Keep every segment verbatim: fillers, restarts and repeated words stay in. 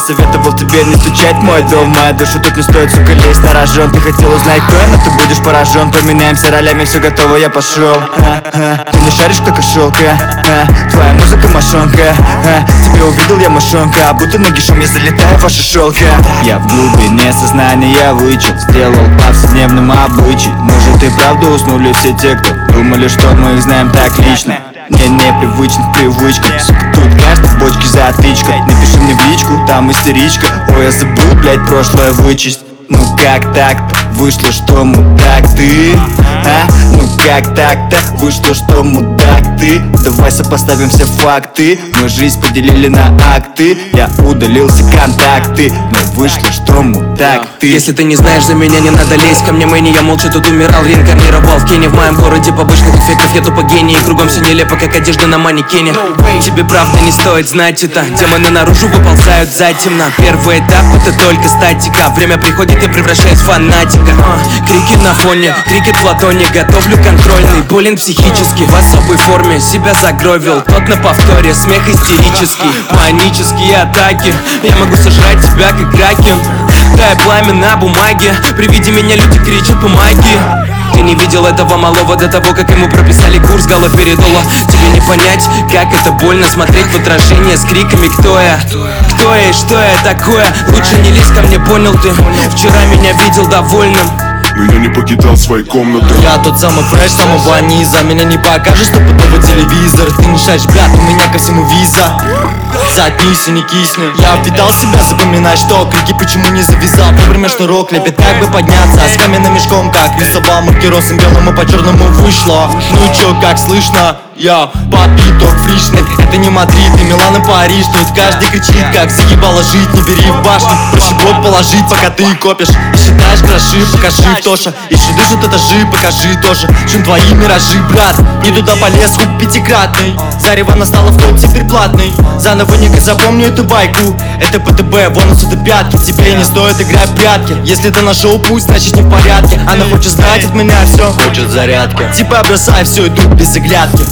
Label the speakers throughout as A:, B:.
A: советовал тебе не стучать в мой дом. Моя душа тут не стоит, сука, лезть на рожон. Ты хотел узнать, кто я, но ты будешь поражен. Поменяемся ролями, все готово, я пошел. а, а, Ты не шаришь, кто кошелка, а, твоя музыка мошонка, а, тебя увидел я мошонка, а будто нагишом я залетаю в ваши шелка. Я в глубине сознания вычел, сделал повседневным обычай. Может и правда уснули все те, кто думали, что мы их знаем так лично. Мне непривычно к привычкам, сука, тут каждый в бочке за отличкой. Напиши мне в личку, там истеричка. Ой, я забыл, блять, прошлое вычесть. Ну как так-то вышло, что мудак ты, а? Ну как так-то вышло, что мудак ты? Давай сопоставим все факты. Мы жизнь поделили на акты. Я удалил все контакты, но вышло, что мудак ты.
B: Если ты не знаешь, за меня не надо лезть ко мне, Мэнни, я молча тут умирал, реинкарнировал в Кене. В моем городе побочных эффектов я тупо гений. И кругом все нелепо, как одежда на манекене. Тебе правда не стоит знать это. Демоны наружу выползают затемно. Первый этап это только статика. Время приходит, я превращаюсь в фанатика. а, Крики на фоне, крикет в ладони. Готовлю контрольный, болен психически. В особой форме себя загробил. Тот на повторе, смех истерический. Панические атаки. Я могу сожрать тебя, как раки. Тая пламя на бумаге. При виде меня люди кричат помоги. Ты не видел этого малого до того, как ему прописали курс галоперидола. Тебе не понять, как это больно смотреть в отражение с криками: кто я? Кто я и что я такое? Лучше не лезь ко мне, понял ты? Вчера меня видел довольным,
C: но я не покидал своей комнаты.
A: Я тот самый фреш, самого низа. Меня не покажешь, стопудово телевизор. Ты не шаришь, брат, у меня ко всему виза. Заткнись и не кисни. Я впитал в себя, запоминай, что крики почему не завязал. Вовремя шнурок лепит, как бы подняться. А с каменным мешком, как рисовал маркеросом белым, и по черному вышло. Ну чё, как слышно? Я подпиток фришный. Это не Мадрид и Милан и Париж. Тут каждый кричит, как заебало жить. Не бери в башню, проще блок положить, пока ты копишь. И считаешь гроши, покажи Тоша. Если дышит этажи, покажи тоже. Чем твои миражи, брат? Не туда полез, хоть пятикратный. Зарево настало, вход теперь платный. Заново не запомню эту байку. Это ПТБ, бонус это пятки. Тебе не стоит играть в прятки. Если ты нашел путь, значит не в порядке. Она хочет знать от меня все, хочет зарядки. Типа бросай все, иду без оглядки.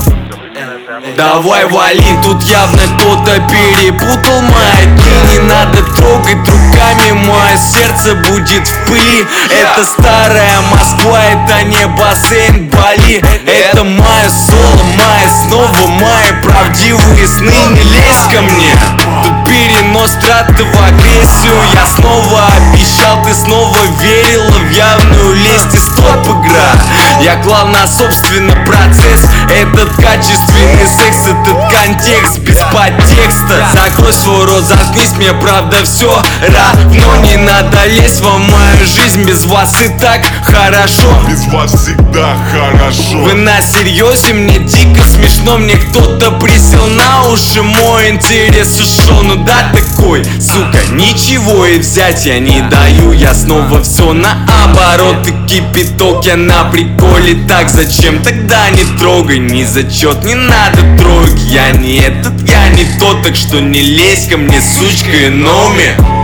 B: Давай вали, тут явно кто-то перепутал маятник. Не надо трогать руками, мое сердце будет в пыли. Это старая Москва, это не бассейн Бали. Это мое соло, мои снова мои правдивые сны. Не лезь ко мне, тут перенос траты в агрессию. Я снова обещал, ты снова верила в явную лесть. И стоп, игра, я клал на собственный процесс. Этот качественный секс, этот контекст без подтекста. Закрой свой рот, заткнись, мне правда все равно. Не надо лезть во мою жизнь, без вас и так хорошо.
C: Без вас всегда хорошо.
B: Вы на серьезе, мне дико смешно. Мне кто-то присел на уши, мой интерес ушел. Ну да такой, сука, ничего и взять я не даю. Я снова все наоборот, и кипяток я на приколе. Так зачем тогда не трогай, ни зачет не надо троек. Я не этот, я не тот, так что не лезь ко мне, сучка, и номи.